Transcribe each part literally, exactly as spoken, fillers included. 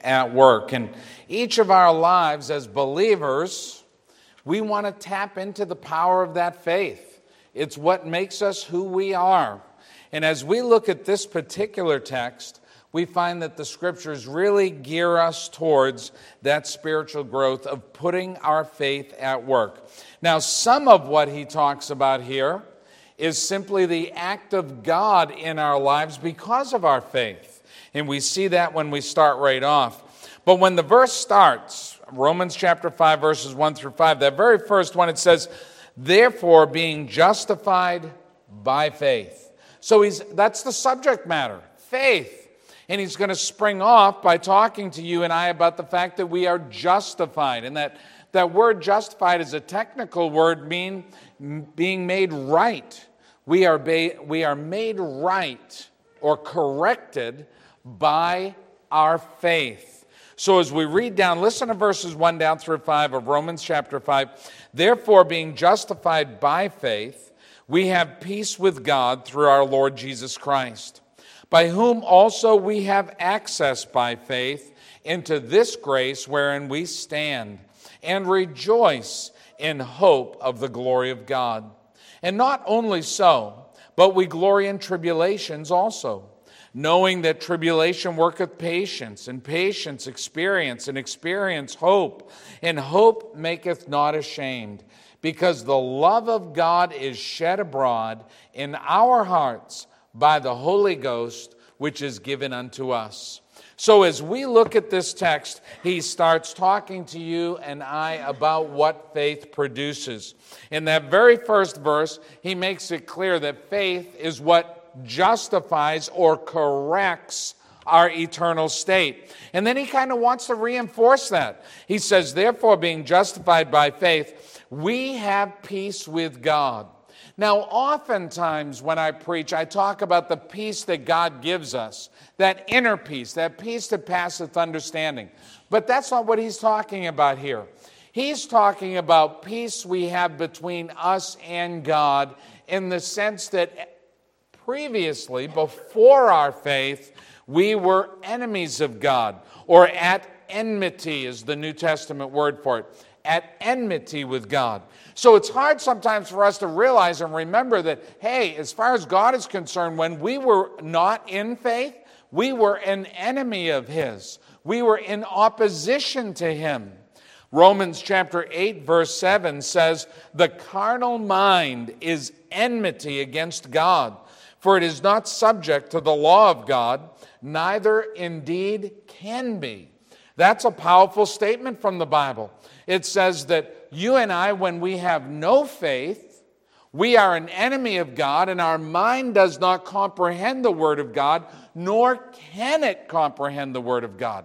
at work. And each of our lives as believers, we want to tap into the power of that faith. It's what makes us who we are. And as we look at this particular text, we find that the Scriptures really gear us towards that spiritual growth of putting our faith at work. Now, some of what he talks about here is simply the act of God in our lives because of our faith. And we see that when we start right off. But when the verse starts, Romans chapter five, verses one through five, that very first one, it says, therefore, being justified by faith. So he's that's the subject matter, faith. And he's going to spring off by talking to you and I about the fact that we are justified. And that, that word justified is a technical word, mean being made right. We are, ba- we are made right or corrected by our faith. So as we read down, listen to verses one down through five of Romans chapter five. Therefore, being justified by faith, we have peace with God through our Lord Jesus Christ, by whom also we have access by faith into this grace wherein we stand, and rejoice in hope of the glory of God. And not only so, but we glory in tribulations also, knowing that tribulation worketh patience, and patience experience, and experience hope, and hope maketh not ashamed, because the love of God is shed abroad in our hearts by the Holy Ghost, which is given unto us. So as we look at this text, he starts talking to you and I about what faith produces. In that very first verse, he makes it clear that faith is what justifies or corrects our eternal state. And then he kind of wants to reinforce that. He says, therefore, being justified by faith, we have peace with God. Now, oftentimes when I preach, I talk about the peace that God gives us, that inner peace, that peace that passeth understanding. But that's not what he's talking about here. He's talking about peace we have between us and God in the sense that previously, before our faith, we were enemies of God, or at enmity is the New Testament word for it, at enmity with God. So it's hard sometimes for us to realize and remember that, hey, as far as God is concerned, when we were not in faith, we were an enemy of his. We were in opposition to him. Romans chapter eight, verse seven says, the carnal mind is enmity against God, for it is not subject to the law of God, neither indeed can be. That's a powerful statement from the Bible. It says that you and I, when we have no faith, we are an enemy of God, and our mind does not comprehend the Word of God, nor can it comprehend the Word of God.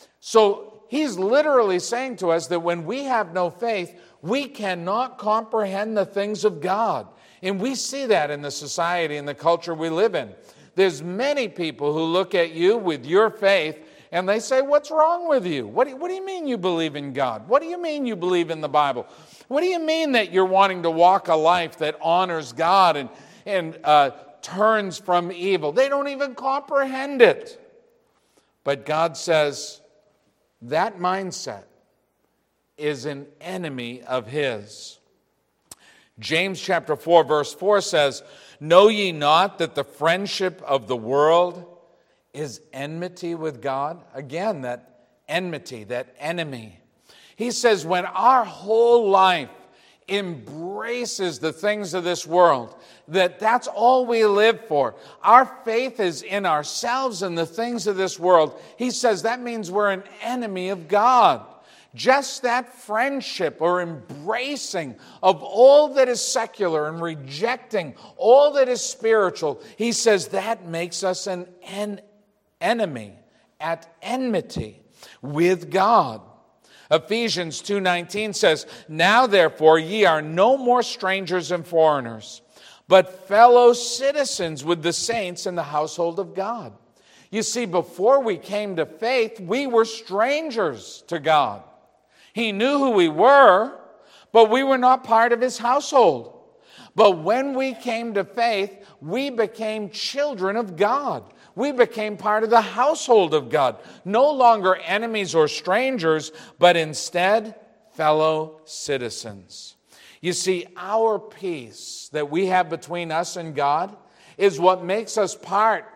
So he's literally saying to us that when we have no faith, we cannot comprehend the things of God. And we see that in the society and the culture we live in. There's many people who look at you with your faith and they say, what's wrong with you? What do you, what do you mean you believe in God? What do you mean you believe in the Bible? What do you mean that you're wanting to walk a life that honors God and, and uh, turns from evil? They don't even comprehend it. But God says that mindset is an enemy of his. James chapter four, verse four says, know ye not that the friendship of the world is enmity with God? Again, that enmity, that enemy. He says when our whole life embraces the things of this world, that that's all we live for. Our faith is in ourselves and the things of this world. He says that means we're an enemy of God. Just that friendship or embracing of all that is secular and rejecting all that is spiritual, he says that makes us an enemy. enemy, at enmity with God. Ephesians two nineteen says, now therefore ye are no more strangers and foreigners, but fellow citizens with the saints in the household of God. You see, before we came to faith, we were strangers to God. He knew who we were, but we were not part of his household. But when we came to faith, we became children of God. We became part of the household of God. No longer enemies or strangers, but instead fellow citizens. You see, our peace that we have between us and God is what makes us part.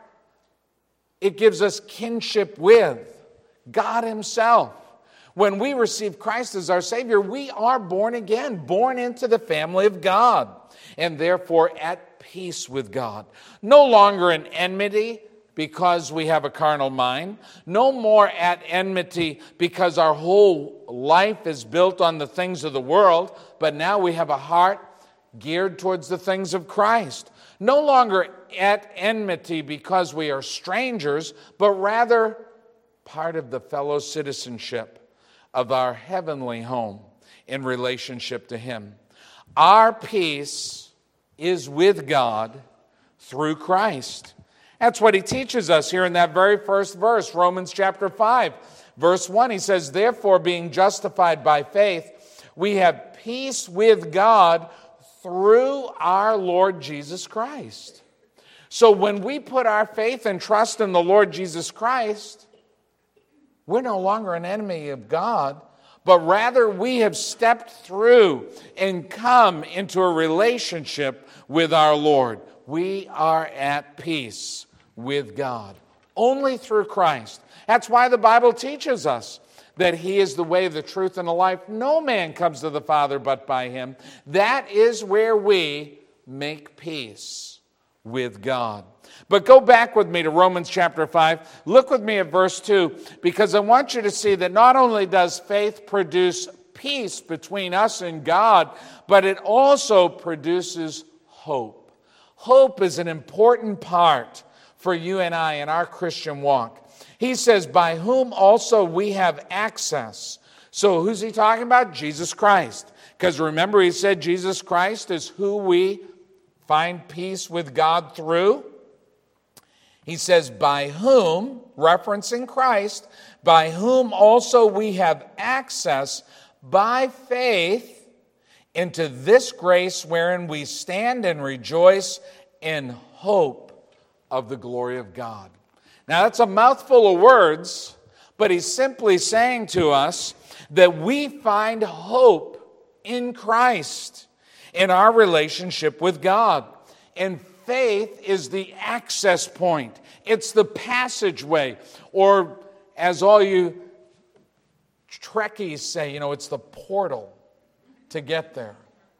It gives us kinship with God Himself. When we receive Christ as our Savior, we are born again, born into the family of God, and therefore at peace with God. No longer in enmity because we have a carnal mind. No more at enmity because our whole life is built on the things of the world, but now we have a heart geared towards the things of Christ. No longer at enmity because we are strangers, but rather part of the fellow citizenship of our heavenly home in relationship to Him. Our peace is with God through Christ. That's what He teaches us here in that very first verse, Romans chapter five, verse one. He says, therefore, being justified by faith, we have peace with God through our Lord Jesus Christ. So when we put our faith and trust in the Lord Jesus Christ, we're no longer an enemy of God, but rather we have stepped through and come into a relationship with our Lord. We are at peace with God only through Christ. That's why the Bible teaches us that He is the way, the truth, and the life. No man comes to the Father but by Him. That is where we make peace with God. But go back with me to Romans chapter five. Look with me at verse two, because I want you to see that not only does faith produce peace between us and God, but it also produces hope. Hope is an important part for you and I in our Christian walk. He says, by whom also we have access. So who's he talking about? Jesus Christ. Because remember, he said Jesus Christ is who we find peace with God through. He says, by whom, referencing Christ, by whom also we have access by faith into this grace wherein we stand and rejoice in hope of the glory of God. Now, that's a mouthful of words, but he's simply saying to us that we find hope in Christ in our relationship with God. And faith is the access point. It's the passageway, or as all you Trekkies say, you know, it's the portal to get there.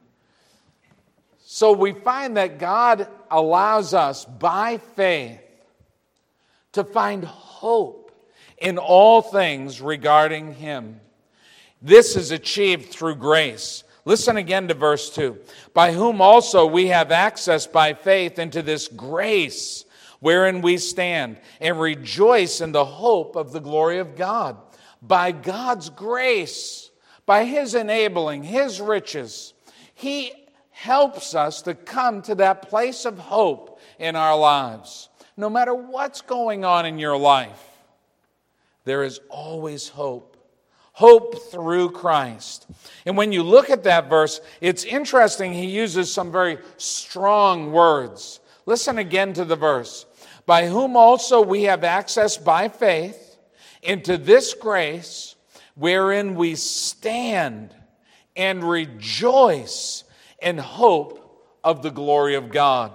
So we find that God allows us by faith to find hope in all things regarding Him. This is achieved through grace. Listen again to verse two. By whom also we have access by faith into this grace wherein we stand and rejoice in the hope of the glory of God. By God's grace, by His enabling, His riches, He helps us to come to that place of hope in our lives. No matter what's going on in your life, there is always hope. Hope through Christ. And when you look at that verse, it's interesting. He uses some very strong words. Listen again to the verse. By whom also we have access by faith into this grace wherein we stand and rejoice in hope of the glory of God.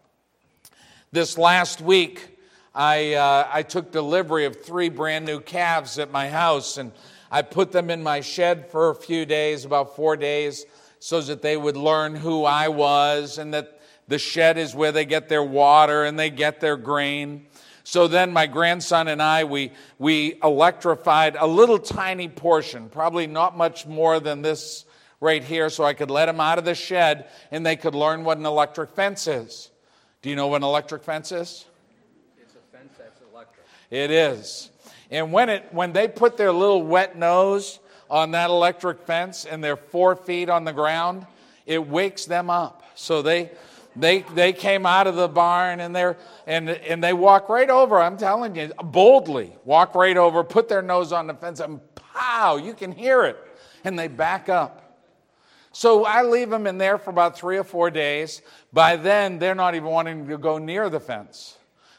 This last week, I uh, I took delivery of three brand new calves at my house, and I put them in my shed for a few days, about four days, so that they would learn who I was, and that the shed is where they get their water and they get their grain. So then my grandson and I, we we electrified a little tiny portion, probably not much more than this right here, so I could let them out of the shed and they could learn what an electric fence is. Do you know what an electric fence is? It's a fence that's electric. It is. And when it when they put their little wet nose on that electric fence and they're four feet on the ground, it wakes them up. So they they they came out of the barn and they're and and they walk right over. I'm telling you, boldly walk right over, put their nose on the fence, and pow, you can hear it, and they back up. So I leave them in there for about three or four days. By then, they're not even wanting to go near the fence.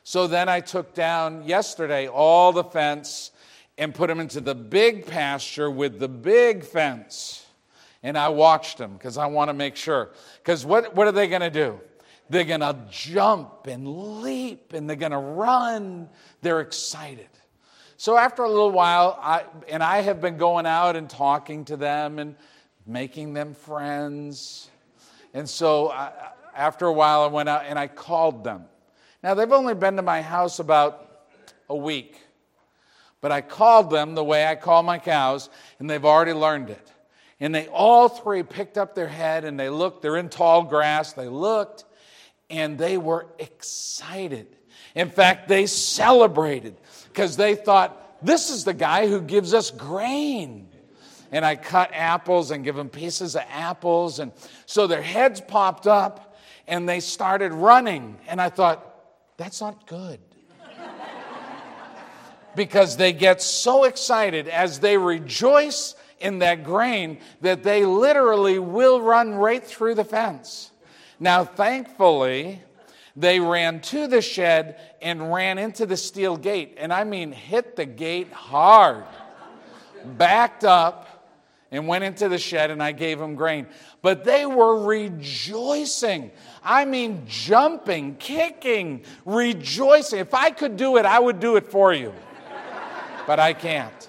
So then I took down yesterday all the fence and put them into the big pasture with the big fence. And I watched them because I want to make sure. Because what, what are they going to do? They're going to jump and leap and they're going to run. They're excited. So after a little while, I, and I have been going out and talking to them and making them friends. And so I, after a while, I went out and I called them. Now, they've only been to my house about a week. But I called them the way I call my cows, and they've already learned it. And they all three picked up their head, and they looked. They're in tall grass. They looked, and they were excited. In fact, they celebrated because they thought, this is the guy who gives us grain. And I cut apples and give them pieces of apples. And so their heads popped up, and they started running. And I thought, that's not good. Because they get so excited as they rejoice in that grain that they literally will run right through the fence. Now, thankfully, they ran to the shed and ran into the steel gate. And I mean, hit the gate hard. Backed up and went into the shed, and I gave them grain. But they were rejoicing. I mean, jumping, kicking, rejoicing. If I could do it, I would do it for you. But I can't.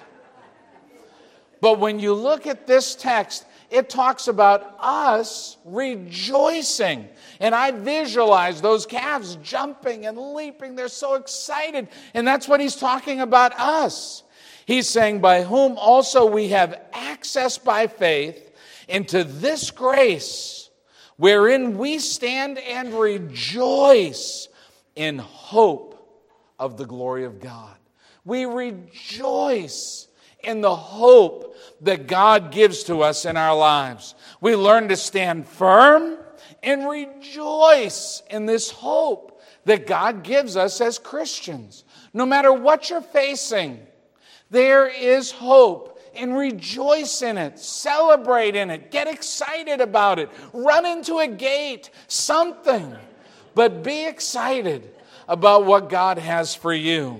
But when you look at this text, it talks about us rejoicing. And I visualize those calves jumping and leaping. They're so excited. And that's what he's talking about us. He's saying, by whom also we have access by faith into this grace, wherein we stand and rejoice in hope of the glory of God. We rejoice in the hope that God gives to us in our lives. We learn to stand firm and rejoice in this hope that God gives us as Christians. No matter what you're facing, there is hope, and rejoice in it. Celebrate in it. Get excited about it. Run into a gate, something. But be excited about what God has for you.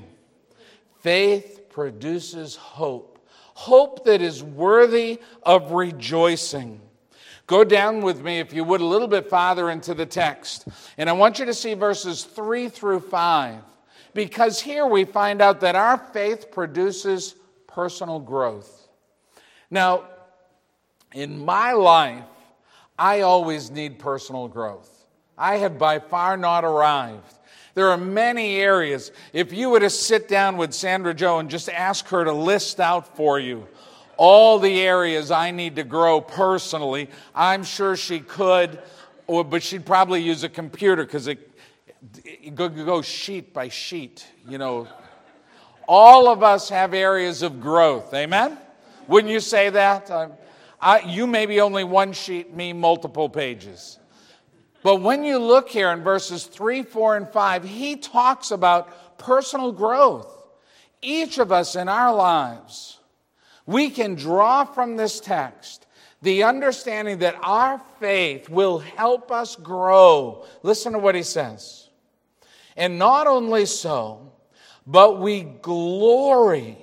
Faith produces hope. Hope that is worthy of rejoicing. Go down with me, if you would, a little bit farther into the text. And I want you to see verses three through five. Because here we find out that our faith produces personal growth. Now, in my life, I always need personal growth. I have by far not arrived. There are many areas. If you were to sit down with Sandra Jo and just ask her to list out for you all the areas I need to grow personally, I'm sure she could, or, but she'd probably use a computer because it, it goes sheet by sheet, you know. All of us have areas of growth, amen? Wouldn't you say that? I, I, you maybe only one sheet, me multiple pages. But when you look here in verses three, four, and five, he talks about personal growth. Each of us in our lives, we can draw from this text the understanding that our faith will help us grow. Listen to what he says. And not only so, but we glory.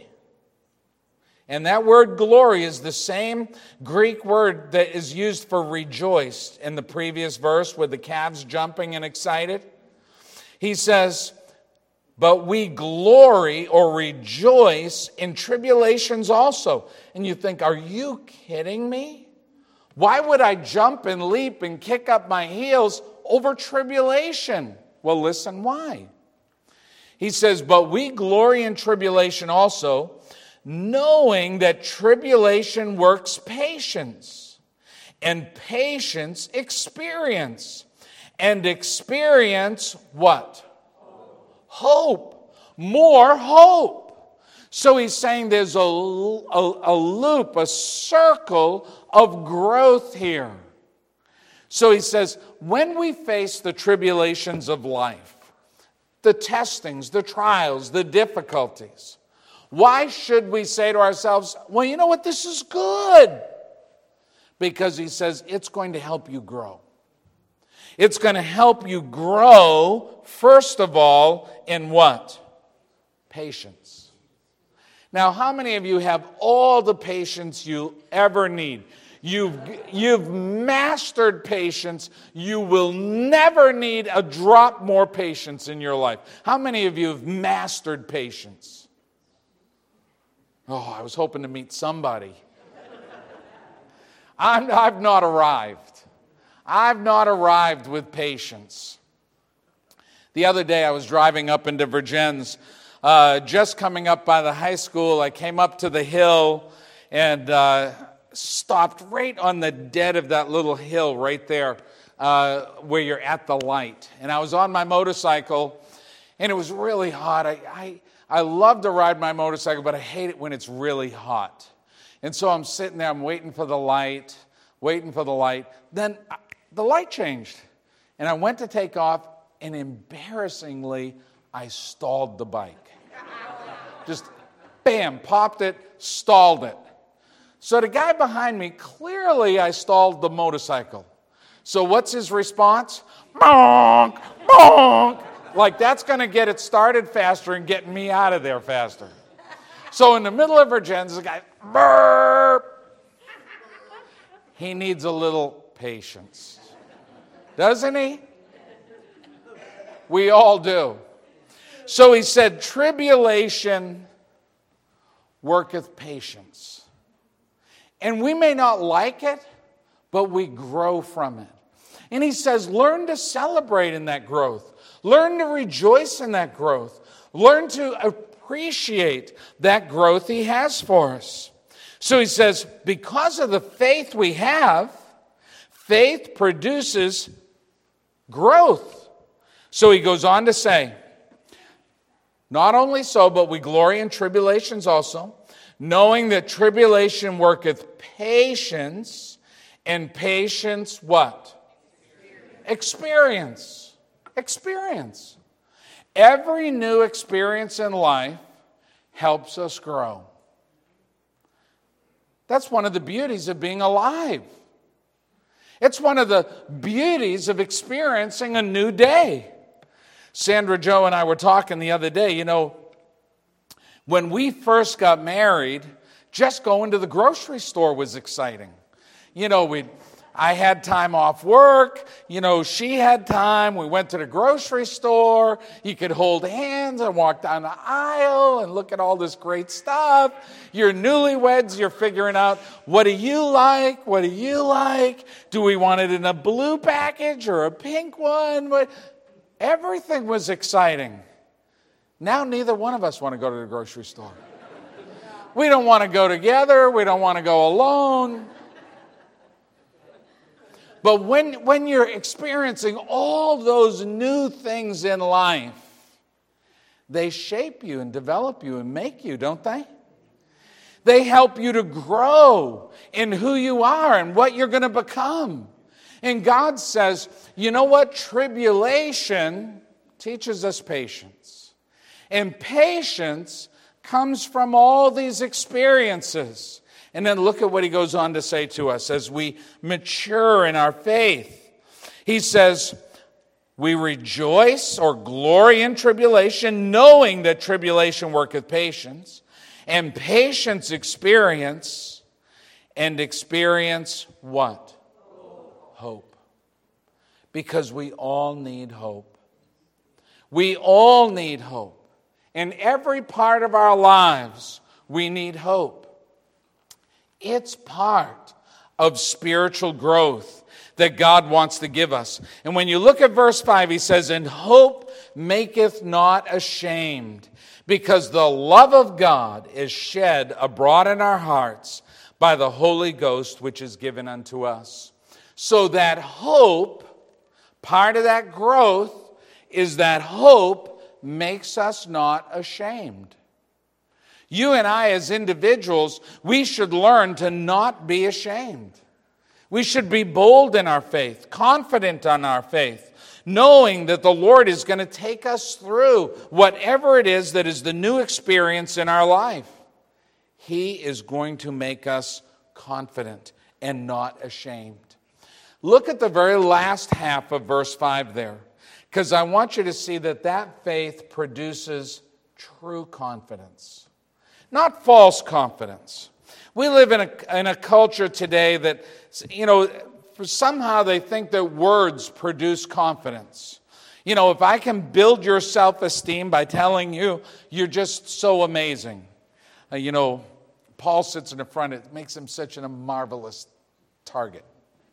And that word glory is the same Greek word that is used for rejoiced in the previous verse with the calves jumping and excited. He says, but we glory or rejoice in tribulations also. And you think, are you kidding me? Why would I jump and leap and kick up my heels over tribulation? Well, listen why. He says, but we glory in tribulation also, knowing that tribulation works patience, and patience experience, and experience what? Hope. More hope. So he's saying there's a, a, a loop, a circle of growth here. So he says, when we face the tribulations of life, the testings, the trials, the difficulties, why should we say to ourselves, well, you know what, this is good? Because he says it's going to help you grow. It's going to help you grow, first of all, in what? Patience. Now, how many of you have all the patience you ever need? You've, you've mastered patience. You will never need a drop more patience in your life. How many of you have mastered patience? Oh, I was hoping to meet somebody. I'm, I've not arrived. I've not arrived with patience. The other day I was driving up into Vergennes, uh, just coming up by the high school. I came up to the hill and uh, stopped right on the dead of that little hill right there uh, where you're at the light. And I was on my motorcycle, and it was really hot. I, I, I love to ride my motorcycle, but I hate it when it's really hot. And so I'm sitting there, I'm waiting for the light, waiting for the light. Then the light changed, and I went to take off, and embarrassingly, I stalled the bike. Just, bam, popped it, stalled it. So the guy behind me, clearly I stalled the motorcycle. So what's his response? Bonk, bonk. Like that's going to get it started faster and get me out of there faster. So in the middle of Vergennes, the guy, burp. He needs a little patience. Doesn't he? We all do. So he said, tribulation worketh patience. And we may not like it, but we grow from it. And he says, learn to celebrate in that growth. Learn to rejoice in that growth. Learn to appreciate that growth he has for us. So he says, because of the faith we have, faith produces growth. So he goes on to say, not only so, but we glory in tribulations also, knowing that tribulation worketh patience, and patience what? Experience. Experience. Every new experience in life helps us grow. That's one of the beauties of being alive. It's one of the beauties of experiencing a new day. Sandra Jo and I were talking the other day, you know, when we first got married, just going to the grocery store was exciting. You know, we I had time off work. You know, she had time. We went to the grocery store. You could hold hands and walk down the aisle and look at all this great stuff. You're newlyweds. You're figuring out, what do you like? What do you like? Do we want it in a blue package or a pink one? What? Everything was exciting. Now neither one of us want to go to the grocery store. We don't want to go together. We don't want to go alone. But when, when you're experiencing all those new things in life, they shape you and develop you and make you, don't they? They help you to grow in who you are and what you're going to become. And God says, you know what? Tribulation teaches us patience. And patience comes from all these experiences. And then look at what he goes on to say to us as we mature in our faith. He says, we rejoice or glory in tribulation, knowing that tribulation worketh patience, and patience experience, and experience what? Hope. Hope. Because we all need hope. We all need hope. In every part of our lives, we need hope. It's part of spiritual growth that God wants to give us. And when you look at verse five, he says, and hope maketh not ashamed, because the love of God is shed abroad in our hearts by the Holy Ghost, which is given unto us. So that hope, part of that growth, is that hope makes us not ashamed. You and I as individuals, we should learn to not be ashamed. We should be bold in our faith, confident in our faith, knowing that the Lord is going to take us through whatever it is that is the new experience in our life. He is going to make us confident and not ashamed. Look at the very last half of verse five there, because I want you to see that that faith produces true confidence, not false confidence. We live in a, in a culture today that, you know, somehow they think that words produce confidence. You know, if I can build your self-esteem by telling you you're just so amazing. Uh, you know, Paul sits in the front. It makes him such a marvelous target.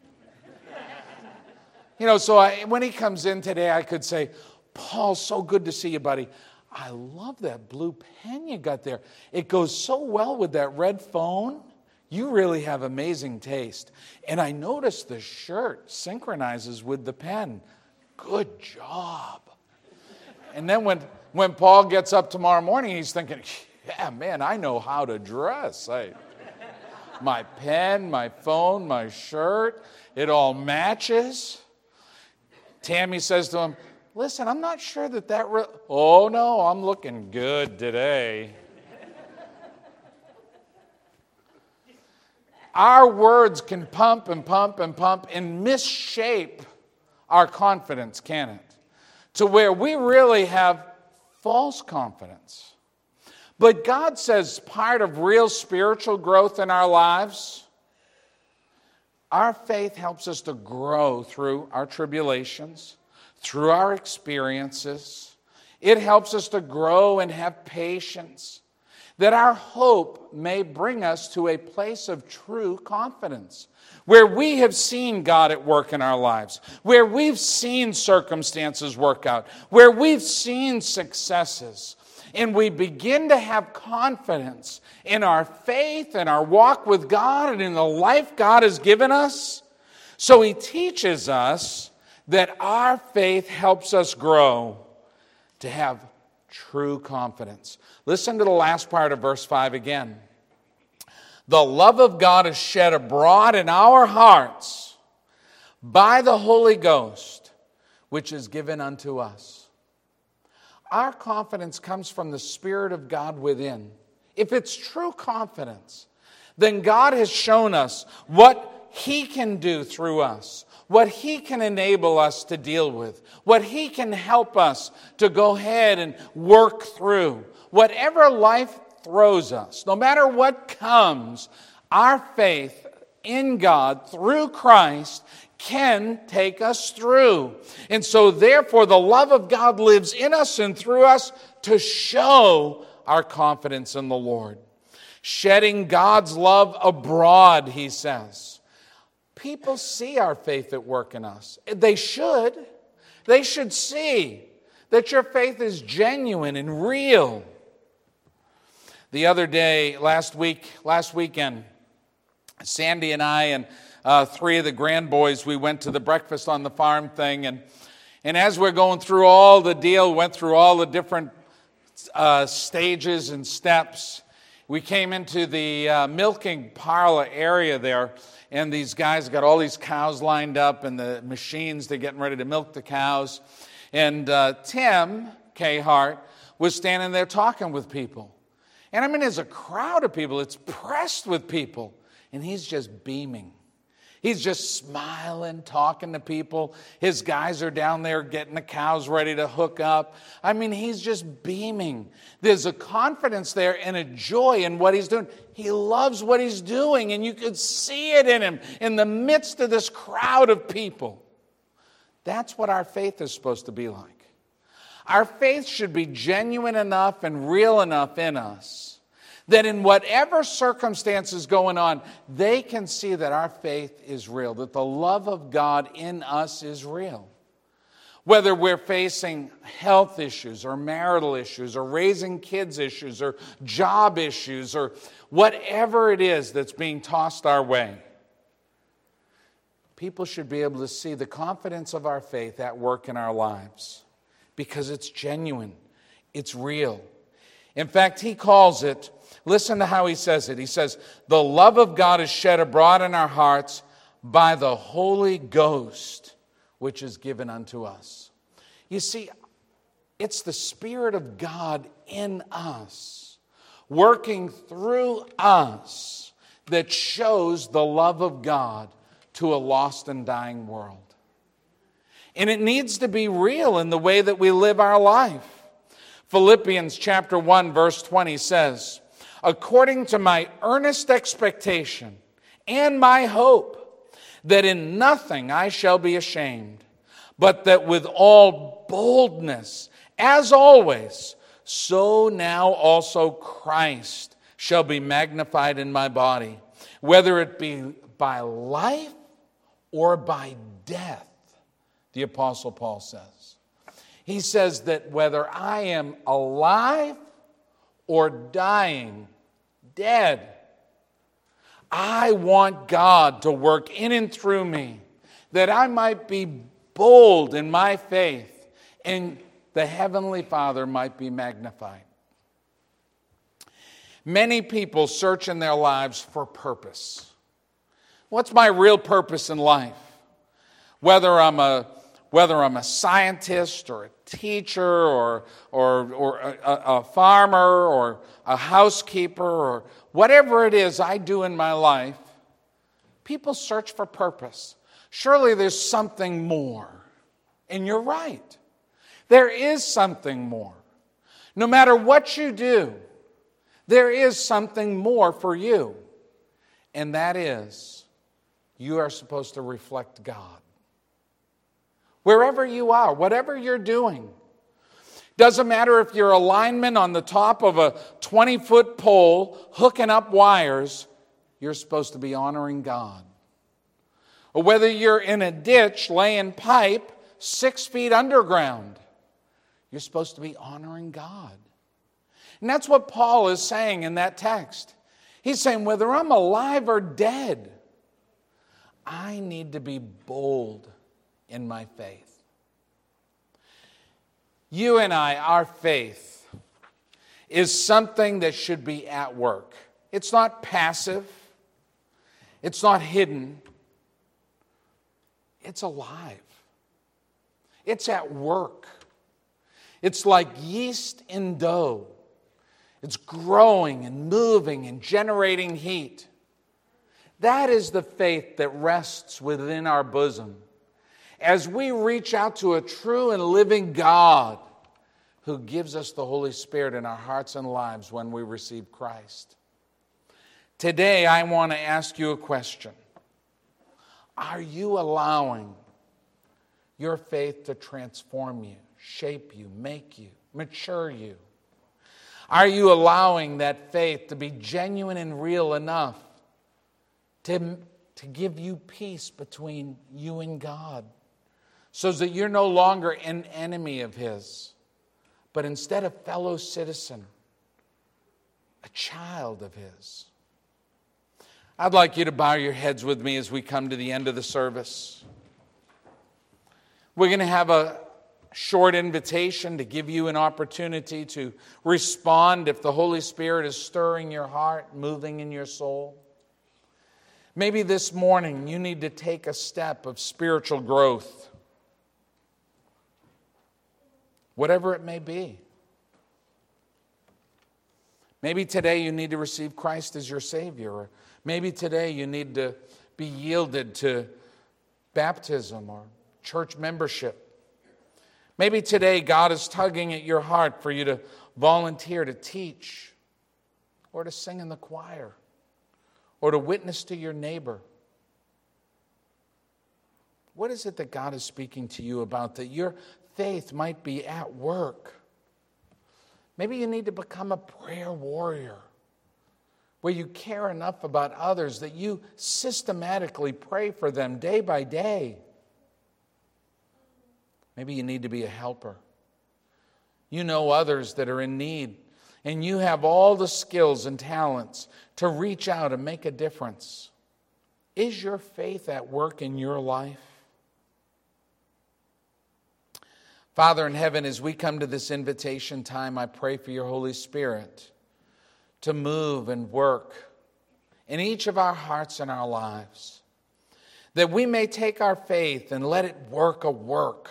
You know, so I, when he comes in today, I could say, Paul, so good to see you, buddy. I love that blue pen you got there. It goes so well with that red phone. You really have amazing taste. And I noticed the shirt synchronizes with the pen. Good job. And then when, when Paul gets up tomorrow morning, he's thinking, yeah, man, I know how to dress. I, my pen, my phone, my shirt, it all matches. Tammy says to him, listen, I'm not sure that that... Re- oh, no, I'm looking good today. Our words can pump and pump and pump and misshape our confidence, can it? To where we really have false confidence. But God says part of real spiritual growth in our lives, our faith helps us to grow through our tribulations, through our experiences. It helps us to grow and have patience, that our hope may bring us to a place of true confidence, where we have seen God at work in our lives, where we've seen circumstances work out, where we've seen successes, and we begin to have confidence in our faith and our walk with God and in the life God has given us. So he teaches us that our faith helps us grow to have true confidence. Listen to the last part of verse five again. The love of God is shed abroad in our hearts by the Holy Ghost, which is given unto us. Our confidence comes from the Spirit of God within. If it's true confidence, then God has shown us what He can do through us, what He can enable us to deal with, what He can help us to go ahead and work through. Whatever life throws us, no matter what comes, our faith in God through Christ can take us through. And so therefore the love of God lives in us and through us to show our confidence in the Lord. Shedding God's love abroad, he says. People see our faith at work in us. They should. They should see that your faith is genuine and real. The other day, last week, last weekend, Sandy and I and uh, three of the grandboys, we went to the breakfast on the farm thing. And, and as we're going through all the deal, went through all the different uh, stages and steps, we came into the uh, milking parlor area there. And these guys got all these cows lined up and the machines, they're getting ready to milk the cows. And uh, Tim Cahart was standing there talking with people. And I mean, there's a crowd of people. It's pressed with people. And he's just beaming. He's just smiling, talking to people. His guys are down there getting the cows ready to hook up. I mean, he's just beaming. There's a confidence there and a joy in what he's doing. He loves what he's doing, and you could see it in him in the midst of this crowd of people. That's what our faith is supposed to be like. Our faith should be genuine enough and real enough in us that in whatever circumstances going on, they can see that our faith is real, that the love of God in us is real. Whether we're facing health issues or marital issues or raising kids issues or job issues or whatever it is that's being tossed our way, people should be able to see the confidence of our faith at work in our lives because it's genuine, it's real. In fact, he calls it, listen to how he says it. He says, the love of God is shed abroad in our hearts by the Holy Ghost, which is given unto us. You see, it's the Spirit of God in us, working through us, that shows the love of God to a lost and dying world. And it needs to be real in the way that we live our life. Philippians chapter one, verse twenty says, according to my earnest expectation and my hope, that in nothing I shall be ashamed, but that with all boldness, as always, so now also Christ shall be magnified in my body, whether it be by life or by death, the Apostle Paul says. He says that whether I am alive or dying, dead, I want God to work in and through me, that I might be bold in my faith, and the Heavenly Father might be magnified. Many people search in their lives for purpose. What's my real purpose in life? Whether I'm a whether I'm a scientist or a teacher or or or a, a farmer or a housekeeper or whatever it is I do in my life, people search for purpose. Surely there's something more. And you're right. There is something more. No matter what you do, there is something more for you. And that is, you are supposed to reflect God. Wherever you are, whatever you're doing. Doesn't matter if you're a lineman on the top of a twenty-foot pole hooking up wires, you're supposed to be honoring God. Or whether you're in a ditch laying pipe six feet underground, you're supposed to be honoring God. And that's what Paul is saying in that text. He's saying, whether I'm alive or dead, I need to be bold in my faith. You and I, our faith, is something that should be at work. It's not passive. It's not hidden. It's alive. It's at work. It's like yeast in dough. It's growing and moving and generating heat. That is the faith that rests within our bosom as we reach out to a true and living God who gives us the Holy Spirit in our hearts and lives when we receive Christ. Today, I want to ask you a question. Are you allowing your faith to transform you, shape you, make you, mature you? Are you allowing that faith to be genuine and real enough to, to give you peace between you and God, so that you're no longer an enemy of His, but instead a fellow citizen, a child of His? I'd like you to bow your heads with me as we come to the end of the service. We're going to have a short invitation to give you an opportunity to respond if the Holy Spirit is stirring your heart, moving in your soul. Maybe this morning you need to take a step of spiritual growth. Whatever it may be. Maybe today you need to receive Christ as your Savior. Or maybe today you need to be yielded to baptism or church membership. Maybe today God is tugging at your heart for you to volunteer to teach or to sing in the choir or to witness to your neighbor. What is it that God is speaking to you about that your faith might be at work? Maybe you need to become a prayer warrior where you care enough about others that you systematically pray for them day by day. Maybe you need to be a helper. You know others that are in need, and you have all the skills and talents to reach out and make a difference. Is your faith at work in your life? Father in heaven, as we come to this invitation time, I pray for your Holy Spirit to move and work in each of our hearts and our lives, that we may take our faith and let it work a work.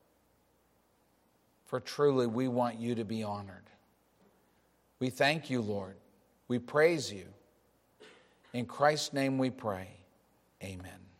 For truly, we want you to be honored. We thank you, Lord. We praise you. In Christ's name we pray. Amen.